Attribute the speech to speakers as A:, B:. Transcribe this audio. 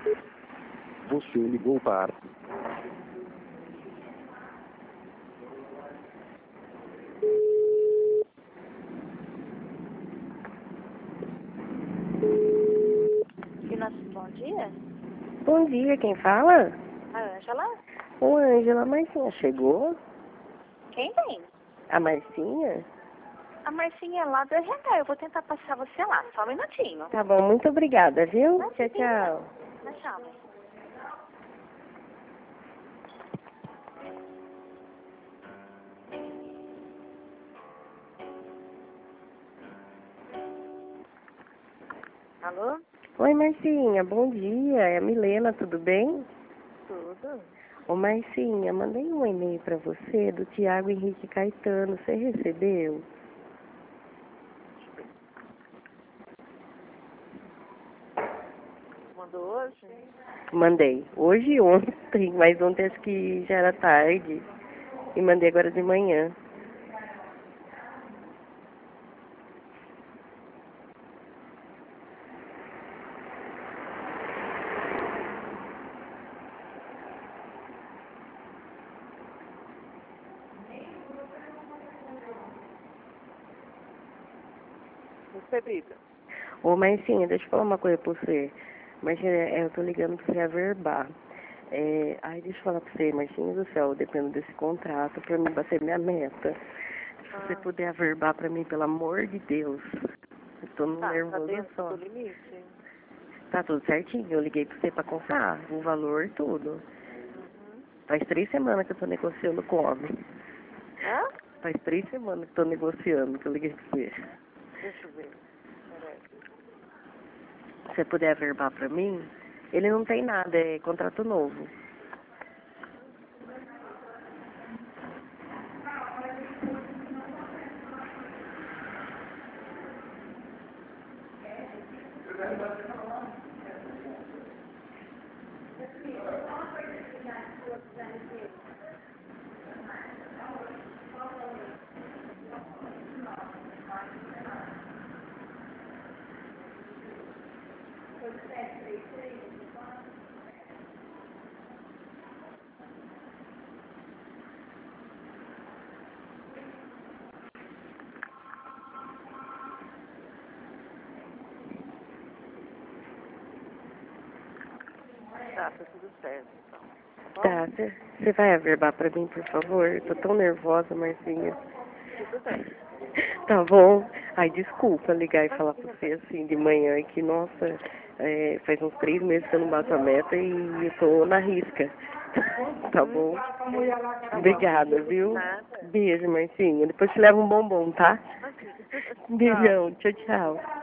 A: Você ligou para...
B: Finanças, bom dia.
C: Bom dia, quem fala?
B: A Ângela?
C: Ô, Ângela, a Marcinha chegou?
B: Quem vem?
C: A Marcinha?
B: A Marcinha é lá do RH. Eu vou tentar passar você lá. Só um minutinho.
C: Tá bom, muito obrigada, viu?
B: Não,
C: Tchau, tchau.
B: Tchau. Alô?
C: Oi, Marcinha, bom dia. É a Milena, tudo bem?
B: Tudo.
C: Ô, Marcinha, mandei um e-mail pra você do Tiago Henrique Caetano. Você recebeu?
B: Mandou hoje?
C: Mandei. Hoje e ontem, mas ontem acho que já era tarde. E mandei agora de manhã.
B: Recebido.
C: Ô, Marcinha, deixa eu falar uma coisa pra você. Marcinha, eu tô ligando pra você averbar. Ai, deixa eu falar pra você, Marcinha do céu, dependo desse contrato pra mim bater minha meta. Se você puder averbar pra mim, pelo amor de Deus. Eu tô no nervoso só.
B: do limite.
C: Tá tudo certinho, eu liguei pra você pra comprar o valor, tudo. Faz 3 semanas que eu tô negociando com o homem.
B: Hã?
C: Faz 3 semanas que tô negociando, que eu liguei pra você.
B: Deixa eu ver. Peraí.
C: Se você puder averbar pra mim, ele não tem nada, é contrato novo.
B: Tá tudo certo, então.
C: Tá, você vai averbar pra mim, por favor? Eu tô tão nervosa, Marcinha.
B: Tudo bem.
C: Tá bom? Ai, desculpa ligar e falar pra você assim de manhã, que nossa, faz uns 3 meses que eu não bato a meta e eu tô na risca. Tá bom? Obrigada, viu?
B: Nada.
C: Beijo, Marcinha. Depois te levo um bombom, tá? Beijão, tchau, tchau.